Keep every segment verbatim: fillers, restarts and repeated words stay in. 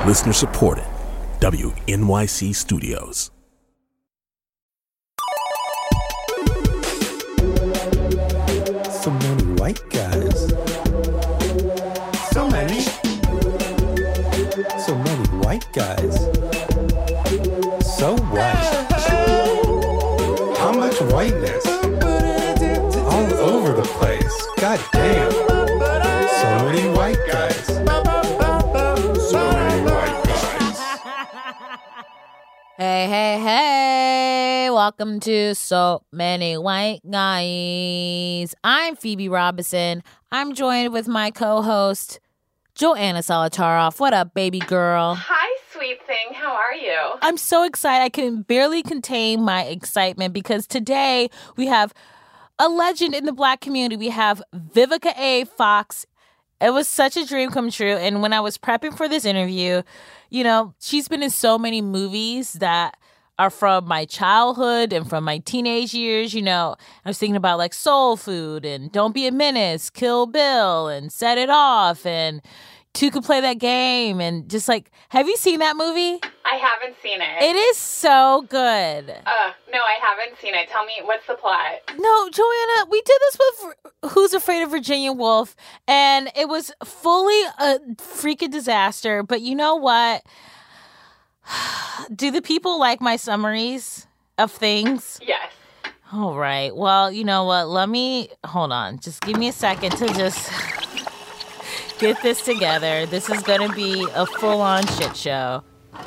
Listener supported. W N Y C Studios. So many white guys. So many. So many white guys. So white. How much whiteness? All over the place. God damn. So many white guys. So many white guys. Hey, hey, hey. Welcome to So Many White Guys. I'm Phoebe Robinson. I'm joined with my co-host, Joanna Solitaroff. What up, baby girl? Hi, sweet thing. How are you? I'm so excited. I can barely contain my excitement because today we have a legend in the Black community. We have Vivica A. Fox. It was such a dream come true. And when I was prepping for this interview, you know, she's been in so many movies that are from my childhood and from my teenage years. You know, I was thinking about like Soul Food and Don't Be a Menace, Kill Bill and Set It Off and Two Could Play That Game. And just like, have you seen that movie? I haven't seen it. It is so good. Uh, no, I haven't seen it. Tell me, what's the plot? No, Joanna, we did this with Who's Afraid of Virginia Woolf, and it was fully a freaking disaster. But you know what? Do the people like my summaries of things? Yes. All right. Well, you know what? Let me, hold on. Just give me a second to just get this together. This is going to be a full-on shit show.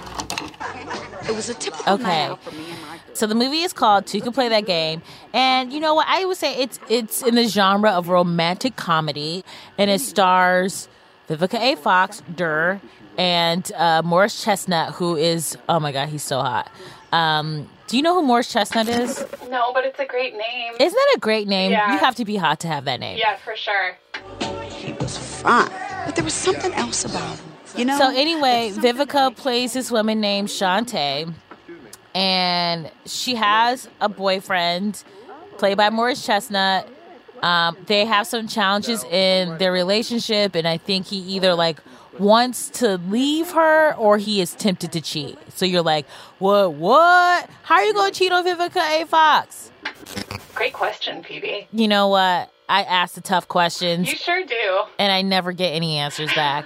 It was a typical Okay. night out for me and my girl. So the movie is called Two Can Play That Game. And you know what? I would say it's it's in the genre of romantic comedy. And it stars Vivica A. Fox, Durr, and uh, Morris Chestnut, who is, oh my God, he's so hot. Um, do you know who Morris Chestnut is? No, but it's a great name. Isn't that a great name? Yeah. You have to be hot to have that name. Yeah, for sure. He was fine, but there was something else about him. You know? So anyway, Vivica plays this woman named Shantae, and she has a boyfriend played by Morris Chestnut. Um, they have some challenges in their relationship, and I think he either like wants to leave her or he is tempted to cheat. So you're like, what, what? How are you going to cheat on Vivica A. Fox? Great question, Phoebe. You know what? I ask the tough questions, You sure do. and I never get any answers back.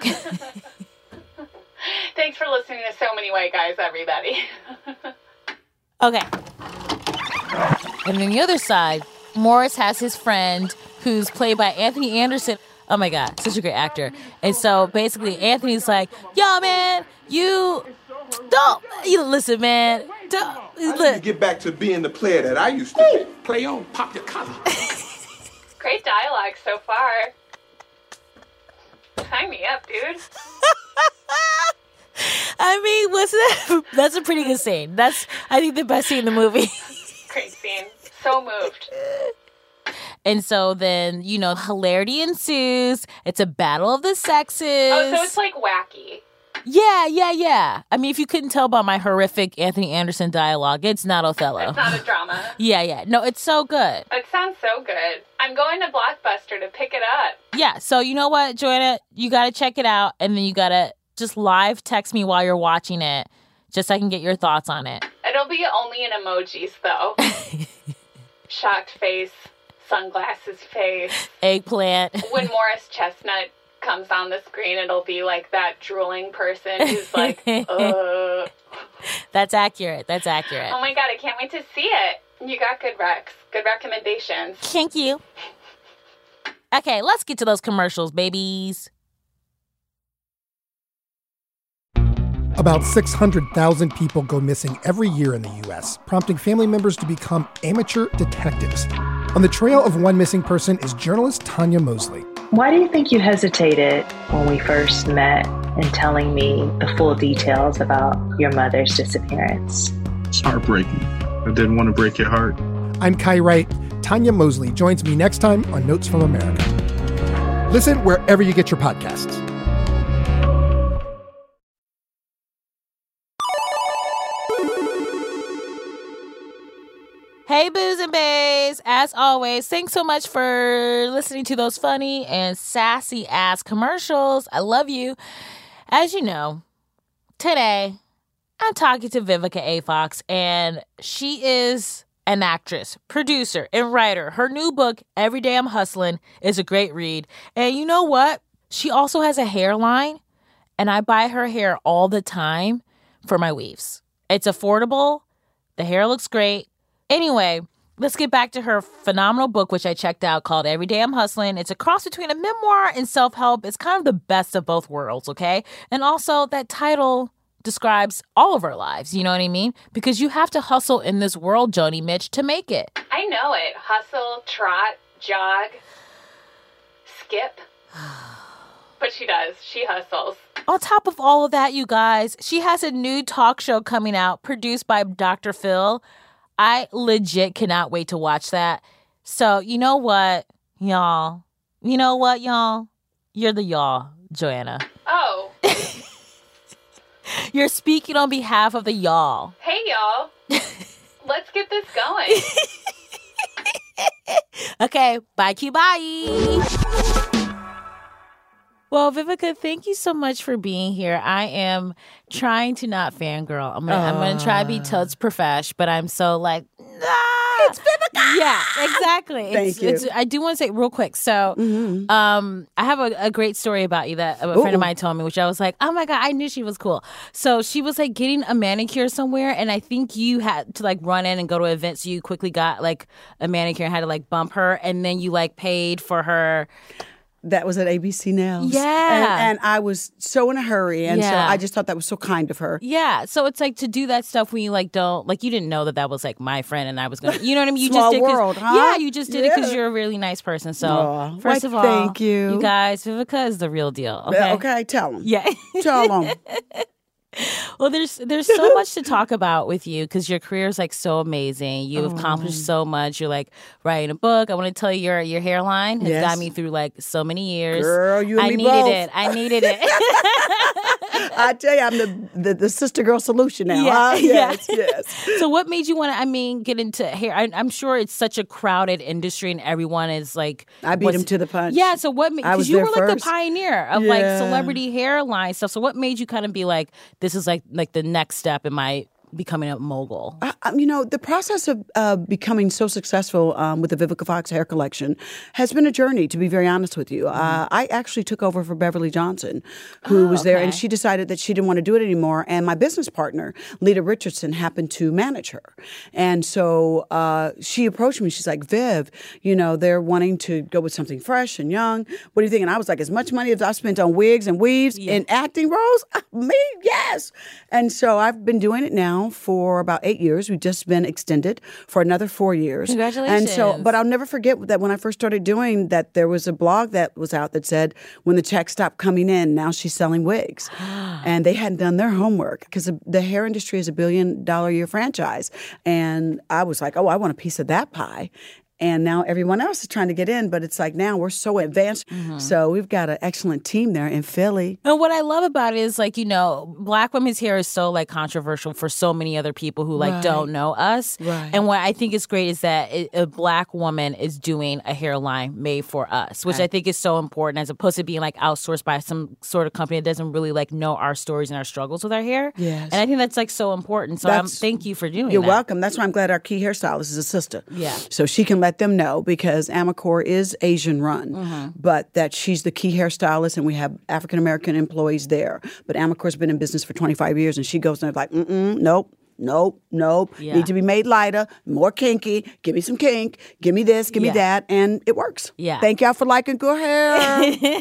Thanks for listening to So Many White Guys, everybody. Okay. And then the other side, Morris has his friend who's played by Anthony Anderson. Oh my God, such a great actor. And so basically Anthony's like, yo, man, you don't, you listen, man. Don't, I need to look. get back to being the player that I used to be. Play on, pop your collar. Great dialogue so far. Sign me up, dude. I mean, what's that? That's a pretty good scene. That's, I think, the best scene in the movie. Great scene. So moved. And so then, you know, hilarity ensues. It's a battle of the sexes. Oh, so it's like wacky. Yeah, yeah, yeah. I mean, if you couldn't tell by my horrific Anthony Anderson dialogue, it's not Othello. It's not a drama. Yeah, yeah. No, it's so good. It sounds so good. I'm going to Blockbuster to pick it up. Yeah, so you know what, Joanna? You got to check it out, and then you got to just live text me while you're watching it, just so I can get your thoughts on it. It'll be only in emojis, though. Shocked face, sunglasses face. Eggplant. When Morris Chestnut comes on the screen, it'll be like that drooling person who's like, uh. That's accurate. That's accurate. Oh my God, I can't wait to see it. You got good recs, good recommendations. Thank you. Okay, let's get to those commercials, babies. About six hundred thousand people go missing every year in the U S, prompting family members to become amateur detectives. On the trail of one missing person is journalist Tanya Mosley. Why do you think you hesitated when we first met in telling me the full details about your mother's disappearance? It's heartbreaking. I didn't want to break your heart. I'm Kai Wright. Tanya Mosley joins me next time on Notes from America. Listen wherever you get your podcasts. Hey, boos and bays. As always, thanks so much for listening to those funny and sassy ass commercials. I love you. As you know, today I'm talking to Vivica A. Fox, and she is an actress, producer, and writer. Her new book, Every Day I'm Hustling, is a great read. And you know what? She also has a hairline, and I buy her hair all the time for my weaves. It's affordable. The hair looks great. Anyway, let's get back to her phenomenal book, which I checked out, called Every Day I'm Hustling. It's a cross between a memoir and self-help. It's kind of the best of both worlds, okay? And also, that title describes all of our lives, you know what I mean? Because you have to hustle in this world, Joni Mitch, to make it. I know it. Hustle, trot, jog, skip. But she does. She hustles. On top of all of that, you guys, she has a new talk show coming out produced by Doctor Phil. I legit cannot wait to watch that. So, you know what, y'all? You know what, y'all? You're the y'all, Joanna. Oh. You're speaking on behalf of the y'all. Hey, y'all. Let's get this going. Okay, bye, Q, bye. Well, Vivica, thank you so much for being here. I am trying to not fangirl. I'm gonna, I'm gonna try to be totes profesh, but I'm so like, nah. It's Vivica. Yeah, exactly. Thank it's, you. It's, I do want to say real quick. So, Mm-hmm. um, I have a, a great story about you that a Ooh. friend of mine told me, which I was like, oh my God, I knew she was cool. So she was like getting a manicure somewhere, and I think you had to like run in and go to an event, so you quickly got like a manicure and had to like bump her, and then you like paid for her. That was at A B C Nails. Yeah. And, and I was so in a hurry. And so Yeah. I just thought that was so kind of her. Yeah, so it's like to do that stuff when you like don't like you didn't know that that was like my friend and I was gonna, you know what I mean? You Small just did 'cause- world, huh? Yeah, you just did it because Yeah. you're a really nice person. So Aw, first why, of all, thank you. you guys, Vivica is the real deal. Okay, Okay, okay tell them. Yeah. Tell them. Well, there's there's so much to talk about with you because your career is like so amazing. You've Oh. accomplished so much. You're like writing a book. I want to tell you your your hairline has Yes. got me through like so many years. Girl, you and I me needed both. it. I needed it. I tell you, I'm the, the, the sister girl solution now. Yeah, huh? Yes, yeah. yes. So what made you want to, I mean, get into hair? I, I'm sure it's such a crowded industry and everyone is like... I beat what's- him to the punch. Yeah, so what made... I was Because you there were like first. the pioneer of like Yeah. celebrity hairline stuff. So what made you kind of be like, this is like like the next step in my becoming a mogul? I, I- you know, the process of uh, becoming so successful um, with the Vivica Fox hair collection has been a journey, to be very honest with you. Uh, I actually took over for Beverly Johnson, who Oh, was there, and okay. she decided that she didn't want to do it anymore. And my business partner, Lita Richardson, happened to manage her. And so uh, she approached me. She's like, Viv, you know, they're wanting to go with something fresh and young. What do you think? And I was like, as much money as I spent on wigs and weaves in acting roles, ah, me, yes. And so I've been doing it now for about eight years. We've just been extended for another four years. Congratulations. And so, but I'll never forget that when I first started doing that, there was a blog that was out that said, when the checks stopped coming in, now she's selling wigs. And they hadn't done their homework because the, the hair industry is a billion dollar a year franchise. And I was like, oh, I want a piece of that pie. And now everyone else is trying to get in, but it's like now we're so advanced. Mm-hmm. So we've got an excellent team there in Philly. And what I love about it is like, you know, Black women's hair is so like controversial for so many other people who like Right. don't know us. Right. And what I think is great is that it, a Black woman is doing a hairline made for us, which I think is so important as opposed to being like outsourced by some sort of company that doesn't really like know our stories and our struggles with our hair. Yes. And I think that's like so important. So I'm, That's- thank you for doing You're that. welcome. That's why I'm glad our key hairstylist is a sister. Yeah. So she can let them know because Amacor is Asian run, Mm-hmm. but that she's the key hairstylist and we have African American employees there. But Amacor's been in business for twenty-five years and she goes there like, mm-mm, nope. Nope, nope. Yeah. Need to be made lighter, more kinky. Give me some kink. Give me this, give Yeah. me that. And it works. Yeah. Thank y'all for liking good hair.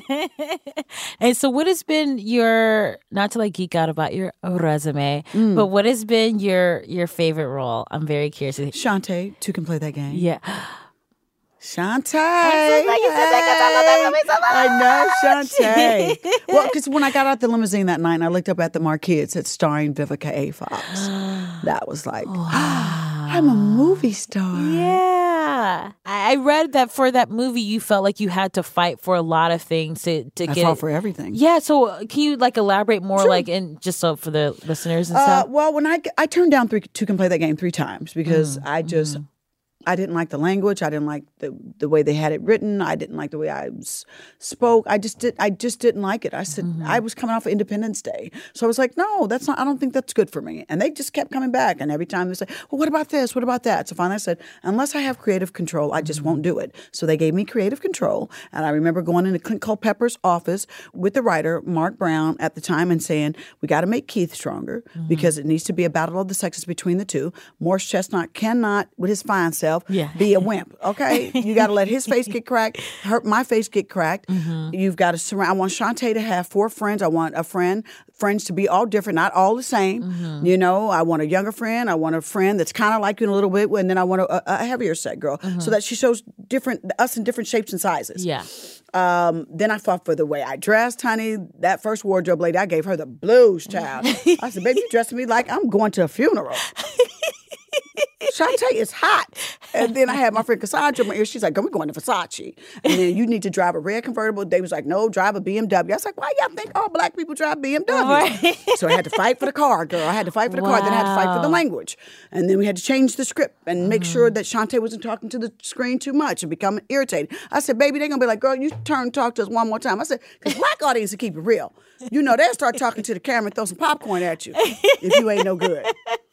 And so what has been your, not to like geek out about your resume, Mm. but what has been your your favorite role? I'm very curious. Shantae, two can play that game. Yeah. Shantae. I'm so glad you said that 'cause I love that movie so much. I know Shantae. Well, because when I got out the limousine that night and I looked up at the marquee, it said starring Vivica A. Fox. That was like, I'm a movie star. Yeah. I I read that for that movie, you felt like you had to fight for a lot of things to, to I get fought it. for everything. Yeah. So uh, can you like elaborate more, like, in just so for the listeners and Uh, stuff? well, when I I turned down three, two can play that game three times because Mm, I just I didn't like the language. I didn't like the the way they had it written. I didn't like the way I s- spoke. I just did. I just didn't like it. I said Mm-hmm. I was coming off of Independence Day, so I was like, no, that's not. I don't think that's good for me. And they just kept coming back. And every time they say, well, what about this? What about that? So finally, I said, unless I have creative control, I just won't do it. So they gave me creative control. And I remember going into Clint Culpepper's office with the writer Mark Brown at the time and saying, we got to make Keith stronger Mm-hmm. because it needs to be a battle of the sexes between the two. Morris Chestnut cannot, with his fine self, Yeah. be a wimp. Okay, you got to let his face get cracked, hurt my face get cracked. Mm-hmm. You've got to surround. I want Shantae to have four friends. I want a friend, friends to be all different, not all the same. Mm-hmm. You know, I want a younger friend. I want a friend that's kind of like you in a little bit, and then I want a, a heavier set girl, so that she shows different us in different shapes and sizes. Yeah. Um, then I fought for the way I dressed, honey. That first wardrobe lady, I gave her the blues, child. I said, baby, you dressing me like I'm going to a funeral. Shantae is hot. And then I had my friend Cassandra in my ear. She's like, girl, we're going to Versace. And then you need to drive a red convertible. They was like, no, drive a B M W. I was like, why y'all think all black people drive B M Ws? Right. So I had to fight for the car, girl. I had to fight for the car. Then I had to fight for the Wow. language. And then we had to change the script and make sure that Shantae wasn't talking to the screen too much and becoming irritated. I said, baby, they're going to be like, girl, you turn and talk to us one more time. I said, because black audience will keep it real. You know, they'll start talking to the camera and throw some popcorn at you if you ain't no good.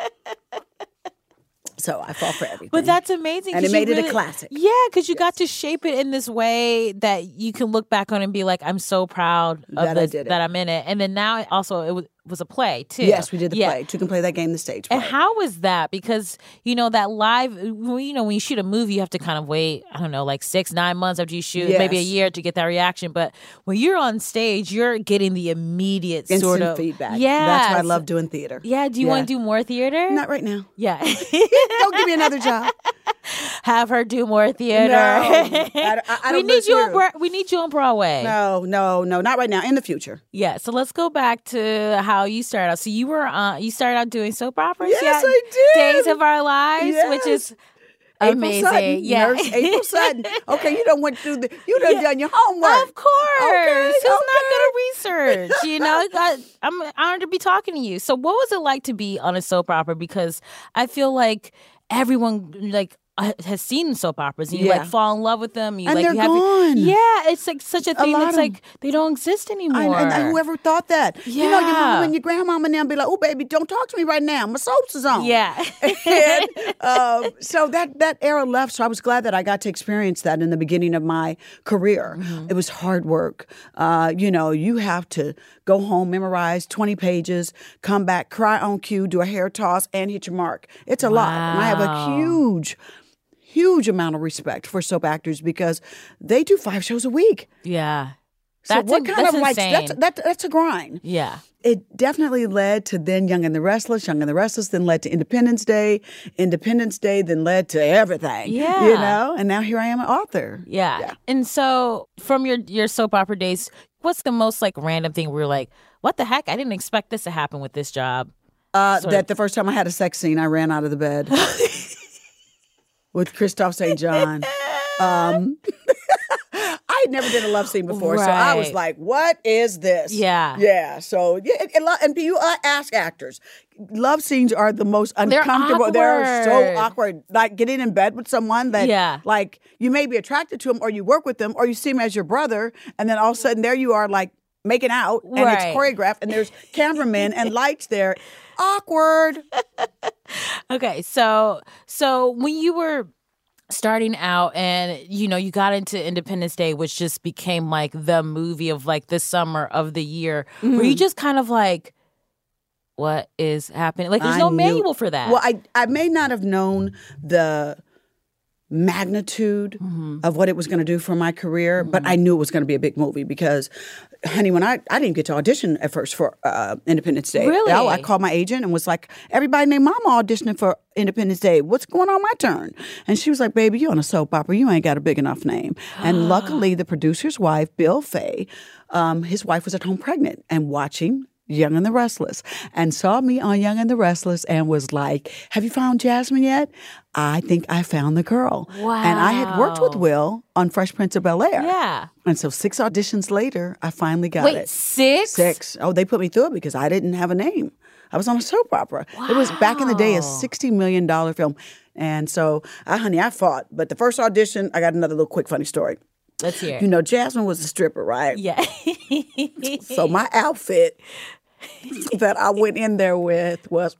So I fought for everything. But that's amazing. And 'cause it made you it a really- classic. Yeah, because you got to shape it in this way that you can look back on and be like, I'm so proud of That I this, did it. that I'm in it. And then now it also it was, was a play too. Yes, we did the Yeah. play. Two can play that game, the stage play. And how was that? Because, you know, that live, you know, when you shoot a movie, you have to kind of wait, I don't know, like six, nine months after you shoot, maybe a Yes. year to get that reaction. But when you're on stage, you're getting the immediate Instant sort of feedback. Yeah. That's why I love doing theater. Yeah. Do you Yeah. want to do more theater? Not right now. Yeah. Don't give me another job. Have her do more theater. No. I, I, I we don't need live you here. on Bro- we need you on Broadway. No, no, no, not right now. In the future. Yeah, so let's go back to how you started out. So you were uh, you started out doing soap operas. Yes, yeah? I did. Days of Our Lives, which is April amazing. Sutton, Yeah, Nurse April Sutton. Okay, you don't went through the. You done Yeah. done your homework. Of course. Okay, Who's not okay. good at research? You know, I, I'm honored to be talking to you. So what was it like to be on a soap opera? Because I feel like everyone like uh, has seen soap operas. And you Yeah. like fall in love with them. You And like they're you have gone. Yeah, it's like such a thing lot that's of- like they don't exist anymore. I, and, and whoever thought that? You know, your Yeah. mama and your grandmama now be like, "Oh, baby, don't talk to me right now. My soaps is on." Yeah. and, um, so that that era left. So I was glad that I got to experience that in the beginning of my career. Mm-hmm. It was hard work. Uh, you know, you have to go home, memorize twenty pages, come back, cry on cue, do a hair toss, and hit your mark. It's a lot. And I have a Wow. huge, huge amount of respect for soap actors because they do five shows a week. Yeah. So That's what in- kind that's of like insane. that's that, that's a grind. Yeah. It definitely led to then Young and the Restless. Young and the Restless then led to Independence Day. Independence Day then led to everything. Yeah. You know? And now here I am an author. Yeah. And so from your your soap opera days, what's the most like random thing where you're like, what the heck? I didn't expect this to happen with this job. Uh, Sort that of- the first time I had a sex scene, I ran out of the bed with Christophe Saint John. Um, I had never did a love scene before, so I was Right. like, "What is this?" Yeah. yeah. So yeah, and, and, lo- and you uh, ask actors, love scenes are the most They're uncomfortable. They're so awkward. awkward. Like getting in bed with someone that, Yeah. like you may be attracted to them, or you work with them, or you see him as your brother, and then all of a sudden there you are, like making out, and Right. it's choreographed, and there's cameramen and lights there. Awkward. Okay, so so when you were starting out and you know you got into Independence Day, which just became like the movie of like the summer of the year, were you just kind of like, what is happening? Like there's I no knew- manual for that. Well, I I may not have known the magnitude Mm-hmm. of what it was going to do for my career, but I knew it was going to be a big movie because, honey, when I, I didn't get to audition at first for uh, Independence Day. Really? I, I called my agent and was like, everybody named Mama auditioning for Independence Day. What's going on my turn? And she was like, baby, you're on a soap opera. You ain't got a big enough name. And luckily, the producer's wife, Bill Fay, um, his wife was at home pregnant and watching Young and the Restless, and saw me on Young and the Restless and was like, have you found Jasmine yet? I think I found the girl. Wow. And I had worked with Will on Fresh Prince of Bel-Air. Yeah. And so six auditions later, I finally got Wait, it. six? Six. Oh, they put me through it because I didn't have a name. I was on a soap opera. Wow. It was back in the day a sixty million dollars film. And so, I, honey, I fought. But the first audition, I got another little quick funny story. Let's hear it. You know, Jasmine was a stripper, right? Yeah. So my outfit that I went in there with was...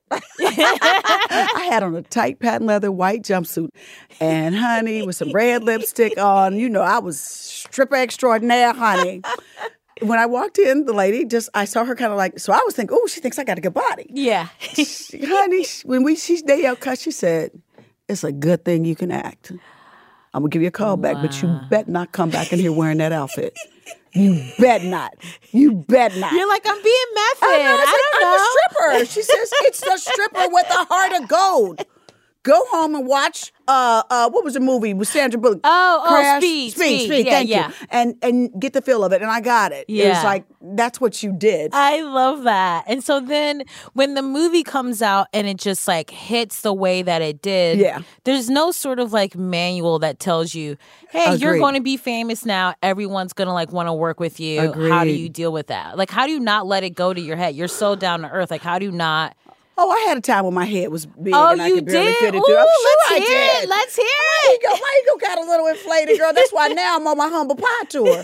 I had on a tight patent leather white jumpsuit and, honey, with some red lipstick on. You know, I was stripper extraordinaire, honey. When I walked in, the lady just, I saw her kind of like, so I was thinking, oh, she thinks I got a good body. Yeah. She, honey, when we, she, they out cut, she said, it's a good thing you can act. I'm going to give you a call back, wow. but you bet not come back in here wearing that outfit. You bet not. You bet not. You're like, I'm being method. I, know, I, I don't know. I'm a stripper. She says, it's the stripper with a heart of gold. Go home and watch, uh, uh, what was the movie with Sandra Bullock? Oh, Crash? oh, Speed. Speed, Speed, Speed, yeah, thank yeah. you. And and get the feel of it. And I got it. Yeah. It was like, that's what you did. I love that. And so then when the movie comes out and it just like hits the way that it did, yeah. there's no sort of like manual that tells you, hey, Agreed. You're going to be famous now. Everyone's going to like want to work with you. Agreed. How do you deal with that? Like, how do you not let it go to your head? You're so down to earth. Like, how do you not... Oh, I had a time when my head was big oh, and I you could barely did? fit it Ooh, through. I'm sure let's I hear did. it. Let's hear my it. Ego, my ego got a little inflated, girl. That's why now I'm on my humble pie tour.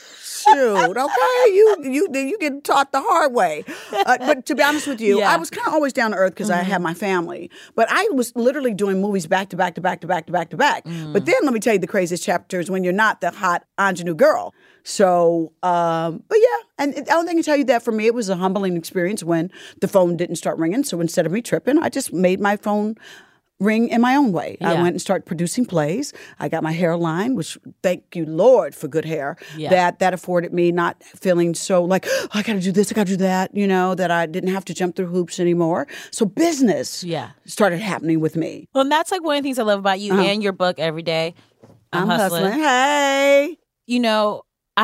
Shoot, okay, you you you get taught the hard way. Uh, but to be honest with you, yeah. I was kind of always down to earth because mm-hmm. I had my family. But I was literally doing movies back to back to back to back to back to back. Mm. But then let me tell you the craziest chapter is when you're not the hot ingenue girl. So, um, but yeah, and I don't think I can tell you that for me, it was a humbling experience when the phone didn't start ringing. So instead of me tripping, I just made my phone ring in my own way. Yeah. I went and started producing plays. I got my hairline, which thank you, Lord, for good hair. Yeah. That that afforded me not feeling so like, oh, I got to do this, I got to do that, you know, that I didn't have to jump through hoops anymore. So business yeah. started happening with me. Well, and that's like one of the things I love about you uh-huh. and your book, Every Day. I'm, I'm hustling. hustling. Hey. You know,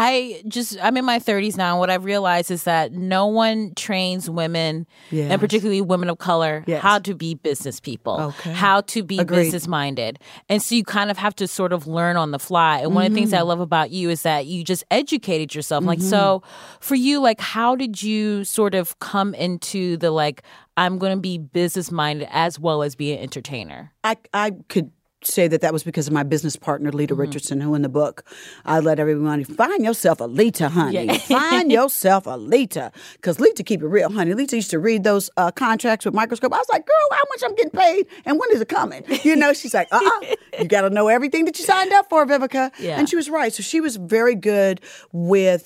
I just, I'm in my thirties now, and what I've realized is that no one trains women, yes. and particularly women of color, yes. how to be business people, okay. how to be Agreed. business-minded. And so you kind of have to sort of learn on the fly. And one mm-hmm. of the things I love about you is that you just educated yourself. Mm-hmm. Like, so for you, like, how did you sort of come into the, like, I'm going to be business-minded as well as be an entertainer? I, I could say that that was because of my business partner, Lita mm-hmm. Richardson, who in the book, I let everyone, find yourself a Lita, honey. Yeah. Find yourself a Lita. Because Lita, keep it real, honey. Lita used to read those uh, contracts with microscope. I was like, girl, how much I'm getting paid and when is it coming? You know, she's like, uh-uh. You got to know everything that you signed up for, Vivica. Yeah. And she was right. So she was very good with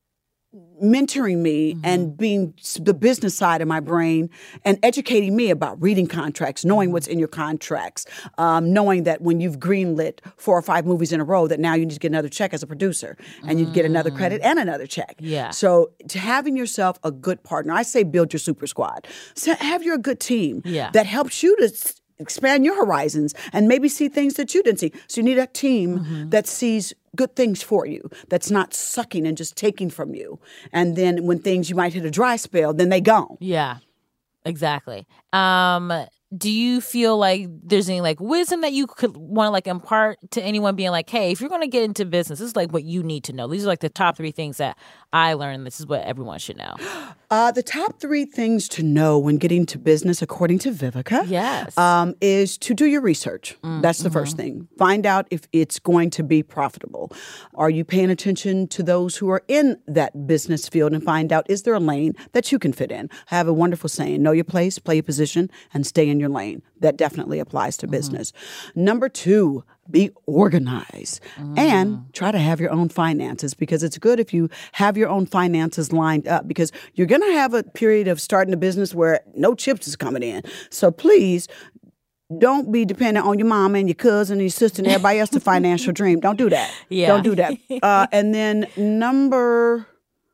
mentoring me mm-hmm. and being the business side of my brain and educating me about reading contracts, knowing what's in your contracts, um, knowing that when you've greenlit four or five movies in a row that now you need to get another check as a producer and you get another credit and another check. Yeah. So to having yourself a good partner, I say build your super squad. So have your good team yeah. that helps you to s- expand your horizons and maybe see things that you didn't see. So you need a team mm-hmm. that sees good things for you, that's not sucking and just taking from you. And then when things, you might hit a dry spell, then they gone. Yeah, exactly. Um, do you feel like there's any like wisdom that you could want to like impart to anyone being like, hey, if you're going to get into business, this is like what you need to know. These are like the top three things that I learned. This is what everyone should know. Uh, the top three things to know when getting to business, according to Vivica, yes, um, is to do your research. Mm, That's the mm-hmm. first thing. Find out if it's going to be profitable. Are you paying attention to those who are in that business field and find out, is there a lane that you can fit in? I have a wonderful saying, know your place, play your position, and stay in your lane. That definitely applies to mm-hmm. business. Number two, be organized mm. and try to have your own finances, because it's good if you have your own finances lined up, because you're going to have a period of starting a business where no chips is coming in. So please don't be dependent on your mom and your cousin and your sister and everybody else to financial dream. Don't do that. Yeah. Don't do that. Uh, and then number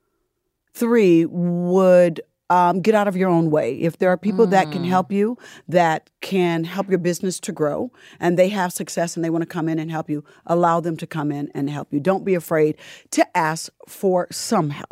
three would Um, get out of your own way. If there are people mm. that can help you, that can help your business to grow, and they have success and they want to come in and help you, allow them to come in and help you. Don't be afraid to ask for some help.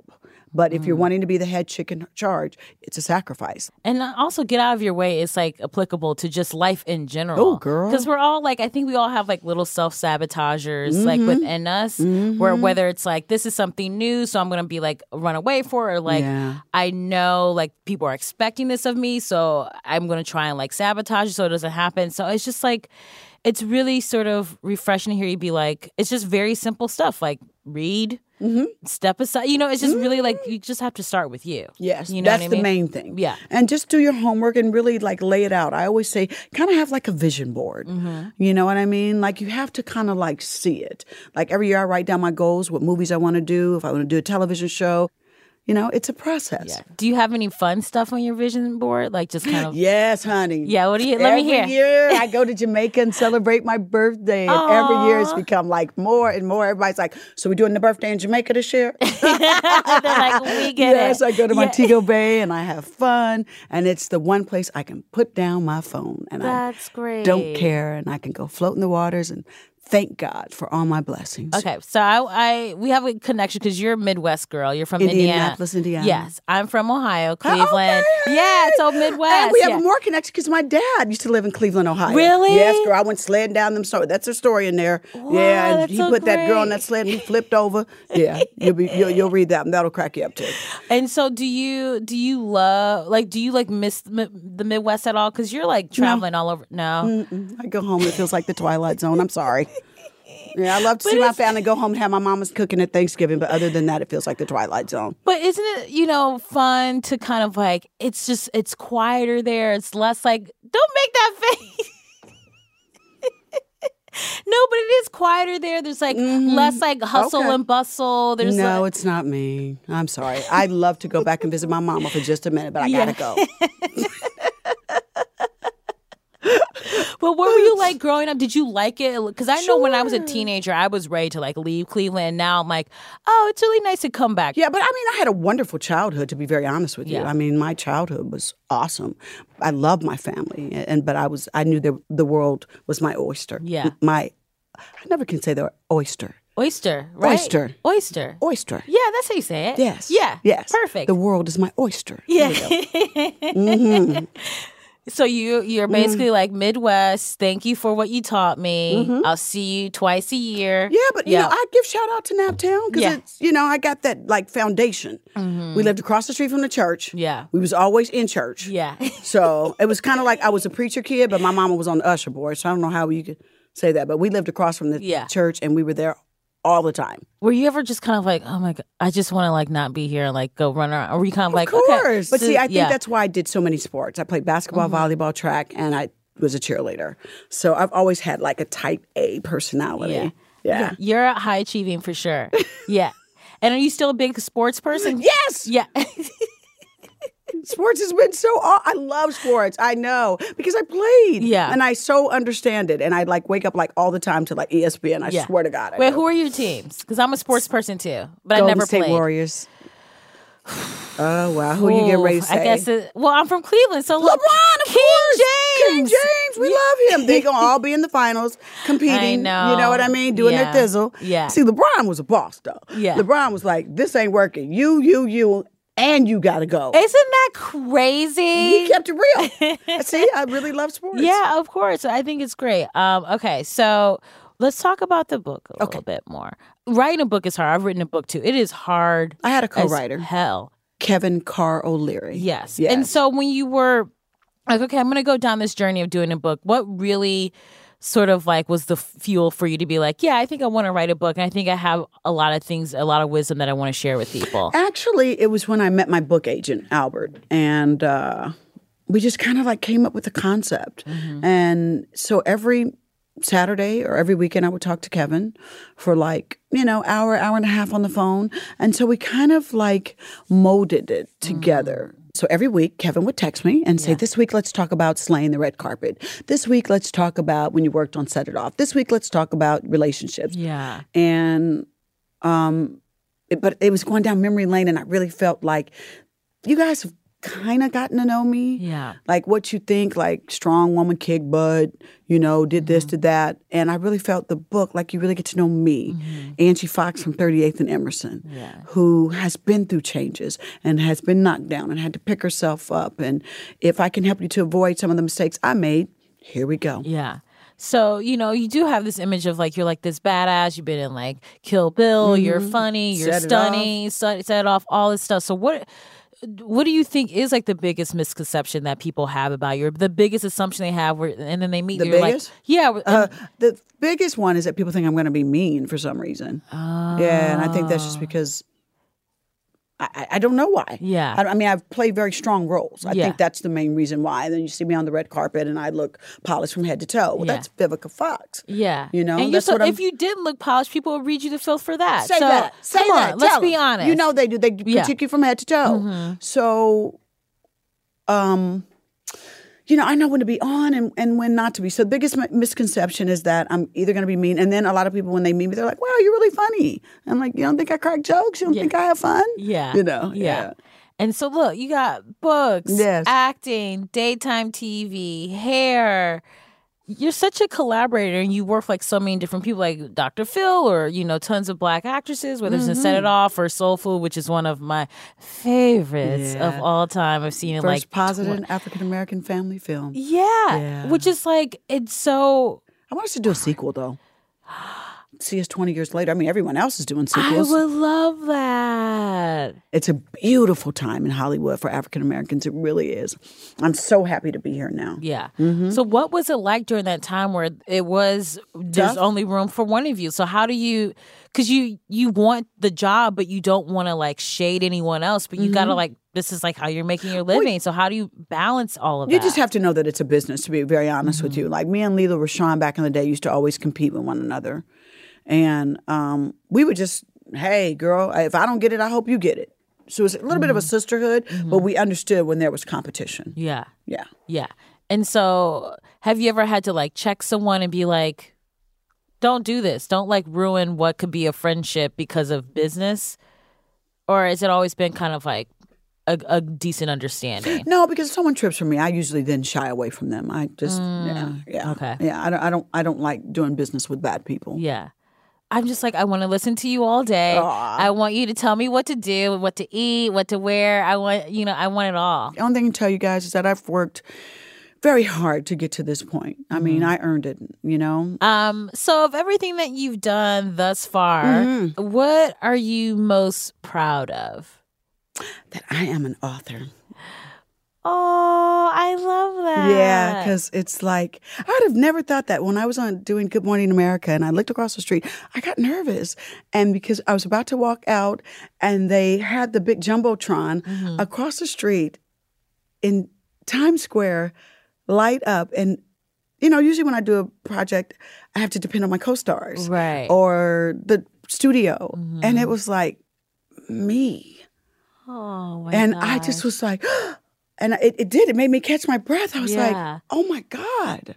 But if you're wanting to be the head chick in charge, it's a sacrifice. And also get out of your way. It's like applicable to just life in general. Oh, girl. Because we're all like, I think we all have like little self-sabotagers Mm-hmm. like within us Mm-hmm. where whether it's like, this is something new, so I'm going to be like run away for it, or like, Yeah. I know like people are expecting this of me, so I'm going to try and like sabotage it so it doesn't happen. So it's just like, it's really sort of refreshing to hear you be like, it's just very simple stuff like read, Mm-hmm. step aside. You know, it's just really like, you just have to start with you. Yes, you know that's what I the mean? main thing. Yeah. And just do your homework and really like lay it out. I always say kind of have like a vision board. Mm-hmm. You know what I mean? Like you have to kind of like see it. Like every year I write down my goals, what movies I want to do, if I want to do a television show. You know, it's a process. Yeah. Do you have any fun stuff on your vision board? Like just kind of. Yes, honey. Yeah, what do you? Let every me hear. year I go to Jamaica and celebrate my birthday. And Aww. every year it's become like more and more. Everybody's like, so we're doing the birthday in Jamaica this year? They're like, we get yes, it. I go to Yeah. Montego Bay and I have fun. And it's the one place I can put down my phone. And That's I great. don't care. And I can go float in the waters and thank God for all my blessings. Okay, so I, I we have a connection because you're a Midwest girl. You're from Indianapolis, Indiana. Indiana. Yes, I'm from Ohio, Cleveland. Okay. Yeah, so Midwest. And we have yeah. a more connection because my dad used to live in Cleveland, Ohio. Really? Yes, girl. I went sledding down them. So that's a story in there. Wow, yeah, and that's he so put that girl on great. that sled and he flipped over. Yeah, you'll be you'll, you'll read that and that'll crack you up too. And so, do you do you love like do you like miss the the Midwest at all? Because you're like traveling all over. No, Mm-mm. I go home and it feels like the Twilight Zone. I'm sorry. Yeah, I love to But see my it's- family, go home and have my mama's cooking at Thanksgiving. But other than that, it feels like the Twilight Zone. but isn't it you know fun to kind of like it's just it's quieter there. It's less like don't make that face. No, but it is quieter there. There's like less like hustle Okay. and bustle. There's no, like, it's not me. I'm sorry. I'd love to go back and visit my mama for just a minute, but I Yeah. gotta go. But what were you like growing up? Did you like it? Because I know when I was a teenager, I was ready to like leave Cleveland. And now I'm like, oh, it's really nice to come back. Yeah, but I mean, I had a wonderful childhood, to be very honest with you. Yeah. I mean, my childhood was awesome. I loved my family, and but I was I knew that the world was my oyster. Yeah. My, I never can say the word oyster. Oyster, right? Oyster. Oyster. Oyster. Yeah, that's how you say it. Yes. Yeah. Yes. Perfect. The world is my oyster. yeah. Mm-hmm. So you you're basically like Midwest. Thank you for what you taught me. I'll see you twice a year. Mm-hmm. Yeah, but you know, I give shout out to Naptown because Yeah. it's you know I got that like foundation. We lived across the street from the church. Yeah. we was always in church. Yeah. So it was kind of like I was a preacher kid, but my mama was on the usher board, so I don't know how you could say that. But we lived across from the Yeah. church, and we were there all the time. Were you ever just kind of like, oh my god, I just want to like not be here and like go run around? Or were you kind of like, Of course. okay, But so- see, I think yeah. that's why I did so many sports. I played basketball, volleyball, track, and I was a cheerleader. So I've always had like a type A personality. Yeah. Yeah. You're high achieving for sure. Yeah. And are you still a big sports person? Yes. Yeah. Sports has been so aw- I love sports. I know because I played. Yeah. And I so understand it. And I like wake up like all the time to like E S P N. I Yeah. swear to God. I Wait, do. who are your teams? Because I'm a sports person too, but I Golden never State played. Warriors. Oh wow, who are you getting ready to Oof, say? I guess. It, well, I'm from Cleveland, so look, LeBron, of King course. James. King James, we love him. They're gonna all be in the finals, competing. know. You know what I mean? Doing Yeah. their thizzle. Yeah. See, LeBron was a boss though. Yeah. LeBron was like, "This ain't working. You, you, you, and you gotta go." Isn't that crazy? He kept it real. See, I really love sports. Yeah, of course. I think it's great. Um, okay, so let's talk about the book a Okay. little bit more. Writing a book is hard. I've written a book too. It is hard. I had a as co-writer. Hell. Kevin Carr O'Leary. Yes. Yes. And so when you were like, okay, I'm going to go down this journey of doing a book, what really sort of like was the fuel for you to be like, yeah, I think I want to write a book. And I think I have a lot of things, a lot of wisdom that I want to share with people. Actually, it was when I met my book agent, Albert, and uh, we just kind of like came up with a concept. Mm-hmm. And so every Saturday or every weekend, I would talk to Kevin for like, you know, hour, hour and a half on the phone. And so we kind of like molded it together. Mm. So every week, Kevin would text me and say, this week, let's talk about slaying the red carpet. This week, let's talk about when you worked on Set It Off. This week, let's talk about relationships. Yeah. And, um, it, but it was going down memory lane, and I really felt like you guys have kind of gotten to know me. Yeah. Like what you think, like strong woman, kick butt, you know, did this, Mm-hmm. did that. And I really felt the book, like you really get to know me, Mm-hmm. Angie Fox from thirty-eighth and Emerson, Yeah. who has been through changes and has been knocked down and had to pick herself up. And if I can help you to avoid some of the mistakes I made, here we go. Yeah. So, you know, you do have this image of like, you're like this badass. You've been in like Kill Bill. You're funny. You're Set it stunning. Set, set off all this stuff. So what what do you think is like the biggest misconception that people have about you? The biggest assumption they have where, and then they meet The you, you're biggest? like, yeah. and- Uh, the biggest one is that people think I'm going to be mean for some reason. Yeah, and I think that's just because I, I- I don't know why. Yeah. I, I mean, I've played very strong roles. I Yeah. think that's the main reason why. And then you see me on the red carpet and I look polished from head to toe. Well, Yeah. that's Vivica Fox. yeah. You know, and you're that's so, what I'm- if you didn't look polished, people would read you to filth for that. Say so, that. Say come that. on, let's Tell be them. honest. You know they do. They Yeah. critique you from head to toe. Mm-hmm. So, um, you know, I know when to be on and, and when not to be. So the biggest mi- misconception is that I'm either going to be mean. And then a lot of people, when they meet me, they're like, wow, you're really funny. I'm like, you don't think I crack jokes? You don't Yeah. think I have fun? Yeah. You know? Yeah. And so look, you got books, Yes. acting, daytime T V, hair. You're such a collaborator and you work for like so many different people like Doctor Phil or, you know, tons of black actresses, whether it's in Set It Off or Soul Food, which is one of my favorites Yeah. of all time. I've seen it First like positive tw- African-American family film. yeah. Yeah. Which is like, it's so, I want us to do a sequel, though. See us twenty years later. I mean, everyone else is doing I sequels. would love that. It's a beautiful time in Hollywood for African Americans. It really is. I'm so happy to be here now. Yeah. Mm-hmm. So what was it like during that time where it was there's Tough. only room for one of you? So how do you cuz you you want the job but you don't want to like shade anyone else, but you Mm-hmm. got to like this is like how you're making your living. So how do you balance all of You that? just have to know that it's a business, to be very honest with Mm-hmm. you. Like me and Leela Rashawn back in the day used to always compete with one another. And um, we would just, hey, girl, if I don't get it, I hope you get it. So it's a little bit of a Mm-hmm. sisterhood, but we understood when there was competition. Yeah. Yeah. Yeah. And so have you ever had to like check someone and be like don't do this. Don't like ruin what could be a friendship because of business? Or has it always been kind of like a, a decent understanding? No, because if someone trips for me, I usually then shy away from them. I just, yeah, yeah. Mm, okay. Yeah, I don't, I don't, I don't like doing business with bad people. Yeah. I'm just like, I want to listen to you all day. I want you to tell me what to do, what to eat, what to wear. I want, you know, I want it all. The only thing I can tell you guys is that I've worked very hard to get to this point. I mean, I earned it, you know? Um, so of everything that you've done thus far, Mm-hmm. what are you most proud of? That I am an author. Oh, I love that. Yeah, because it's like, I would have never thought that when I was on doing Good Morning America and I looked across the street, I got nervous. And because I was about to walk out and they had the big Jumbotron Mm-hmm. across the street in Times Square light up. And, you know, usually when I do a project, I have to depend on my co-stars. Right. Or the studio. Mm-hmm. And it was like, me. Oh, my and gosh. I just was like, and it, it did. It made me catch my breath. I was Yeah. like, oh my God,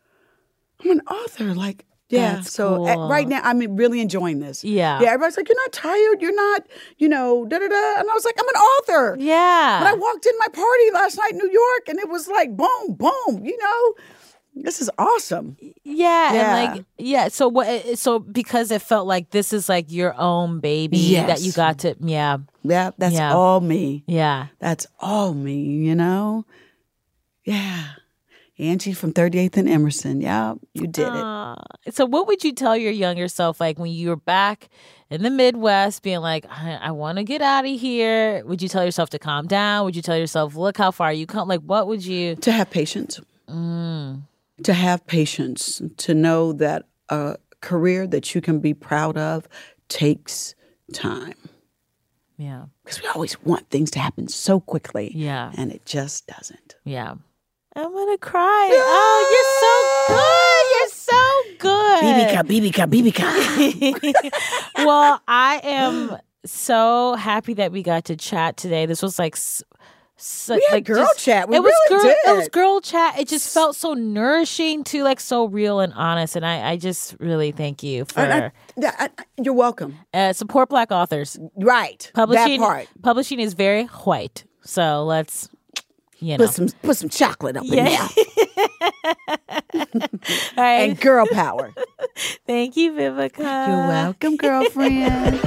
I'm an author. Like, yeah. That's so at- cool. right now, I'm really enjoying this. Yeah. Yeah. Everybody's like, you're not tired. You're not, you know, da da da. And I was like, I'm an author. Yeah. But I walked in my party last night in New York and it was like, boom, boom, you know, this is awesome. Yeah, Yeah. and like yeah. So what? So because it felt like this is like your own baby Yes. that you got to. Yeah, Yeah. That's Yeah. all me. yeah. That's all me, you know? Yeah. Angie from thirty-eighth and Emerson. Yeah, you did it. Aw. So what would you tell your younger self like when you were back in the Midwest, being like, I, I want to get out of here? Would you tell yourself to calm down? Would you tell yourself, look how far you come? Like, what would you? To have patience. Mm. To have patience, to know that a career that you can be proud of takes time. Yeah, Because we always want things to happen so quickly. Yeah. And it just doesn't. yeah. I'm gonna cry. Oh, you're so good. You're so good. Bibika, Bibika, Bibika. Well, I am so happy that we got to chat today. This was like, s- s- We had like girl just- chat. We it was really girl, did. It was girl chat. It just felt so nourishing too, like so real and honest. And I, I just really thank you for And I- yeah, I- I- you're welcome. uh, support Black authors. Right. Publishing That part. publishing is very white. So let's you know. Put some, put some chocolate up Yeah. in there. All right. And girl power. Thank you, Vivica. You're welcome, girlfriend.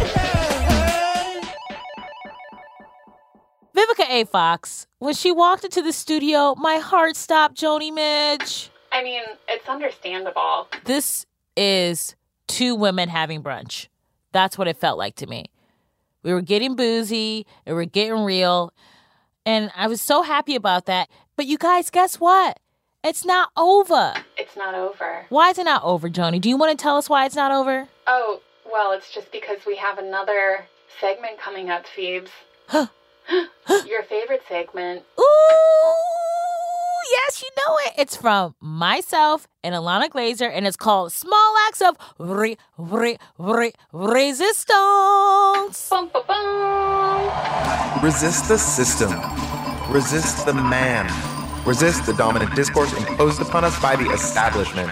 Vivica A. Fox, when she walked into the studio, my heart stopped, Joni Midge. I mean, it's understandable. This is two women having brunch. That's what it felt like to me. We were getting boozy, and we were getting real, and I was so happy about that. But you guys, guess what? It's not over. It's not over. Why is it not over, Joni? Do you want to tell us why it's not over? Oh, well, it's just because we have another segment coming up, Phoebes. Your favorite segment. Ooh, yes, you know it. It's from myself and Alana Glazer, and it's called Small Acts of re, re, re, Resistance. Bum, ba, bum. Resist the system. Resist the man. Resist the dominant discourse imposed upon us by the establishment.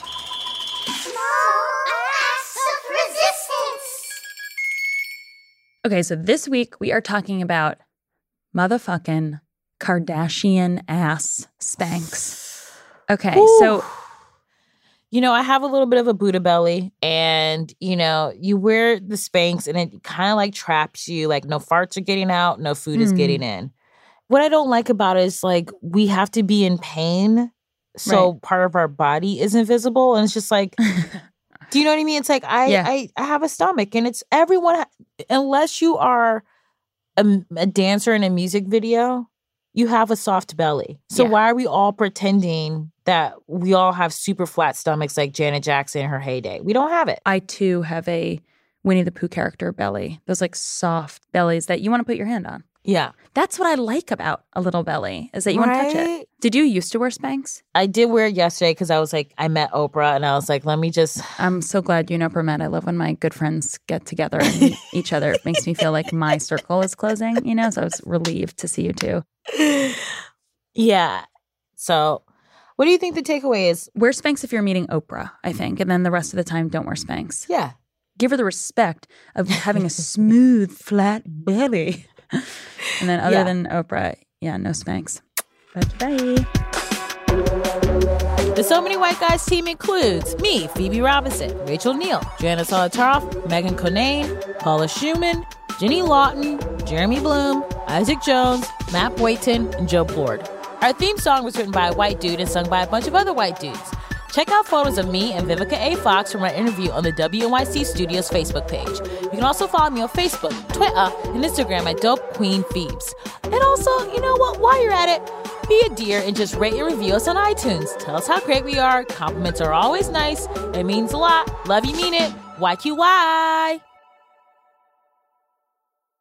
Okay, so this week we are talking about motherfucking Kardashian ass Spanx. Okay, Ooh. so you know, I have a little bit of a Buddha belly, and you know, you wear the Spanx and it kind of like traps you, like no farts are getting out, no food is Mm. getting in. What I don't like about it is like we have to be in pain, so Right. part of our body is invisible, and it's just like, do you know what I mean? It's like I, Yeah. I, I have a stomach, and it's everyone, ha- unless you are a, a dancer in a music video, you have a soft belly. So Yeah. why are we all pretending that we all have super flat stomachs like Janet Jackson in her heyday? We don't have it. I too have a Winnie the Pooh character belly. Those like soft bellies that you want to put your hand on. Yeah. That's what I like about a little belly, is that you want to touch Right? it. Did you used to wear Spanx? I did wear it yesterday because I was like, I met Oprah, and I was like, let me just. I'm so glad you and Oprah met. I love when my good friends get together and meet each other. It makes me feel like my circle is closing, you know? So I was relieved to see you too. Yeah. So what do you think the takeaway is? Wear Spanx if you're meeting Oprah, I think. And then the rest of the time, don't wear Spanx. Yeah. Give her the respect of having a smooth, flat belly. And then other Yeah. than Oprah, yeah, no Spanx. Bye-bye. The So Many White Guys team includes me, Phoebe Robinson, Rachel Neal, Joanna Solitaroff, Megan Conane, Paula Schumann, Jenny Lawton, Jeremy Bloom, Isaac Jones, Matt Boyton, and Joe Plord. Our theme song was written by a white dude and sung by a bunch of other white dudes. Check out photos of me and Vivica A. Fox from our interview on the W N Y C Studios Facebook page. You can also follow me on Facebook, Twitter, and Instagram at Dope Queen Phoebes. And also, you know what? While you're at it, be a dear and just rate and review us on iTunes. Tell us how great we are. Compliments are always nice. It means a lot. Love you, mean it. Y Q Y.